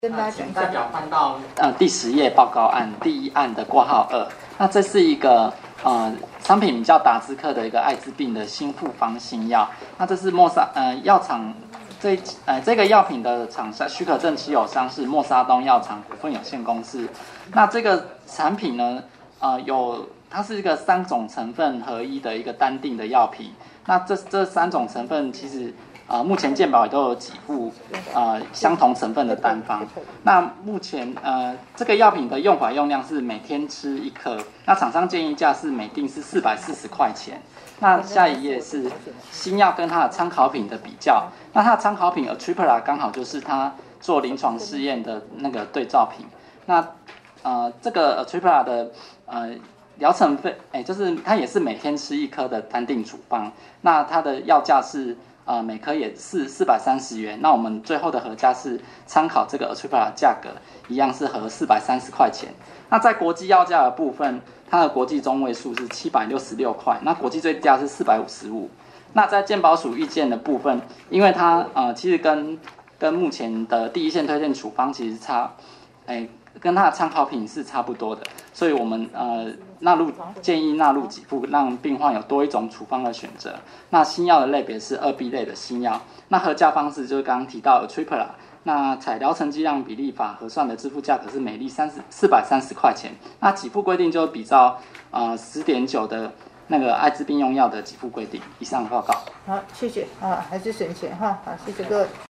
跟大家讲一下。 代表翻到第10页报告案第1案的括号2。那这是一个商品名叫达兹克的一个艾滋病的新复方新药。那这是药厂这个药品的厂商许可证持有商是默沙东药厂股份有限公司。那这个产品呢它是一个3种成分合一的一个单定的药品。那这3种成分其实目前健保也都有给付相同成分的单方。那目前这个药品的用法用量是每天吃1颗，那厂商建议价是每锭是440块钱。那下一页是新药跟它的参考品的比较。那它的参考品 Atripla 刚好就是它做临床试验的那个对照品。那这个 Atripla 的疗程费就是它也是每天吃1颗的单定处方。那它的药价是每颗也是430元。那我们最后的合价是参考这个 Atripla 的价格，一样是合430块钱。那在国际药价的部分，它的国际中位数是766块，那国际最低价是455。那在健保署预见的部分，因为它其实跟目前的第一线推荐处方其实跟它的参考品是差不多的，所以我们建议纳入给付，让病患有多一种处方的选择。那新药的类别是2B 类的新药。那核价方式就是刚刚提到的 Atripla。那采疗程剂量比例法核算的支付价格是每粒430块钱。那给付规定就比照10.9的那个艾滋病用药的给付规定。以上报告。 好，谢谢还是省钱哈，好，谢谢各位。